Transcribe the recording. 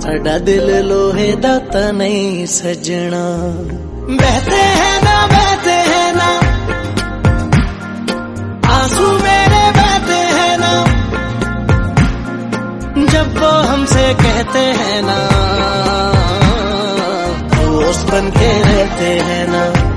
साडा दिल लोहे दा ता नहीं सजना। बहते हैं ना आंसू मेरे बहते हैं ना, जब वो हमसे कहते हैं ना, दोस्त बन के रहते हैं ना।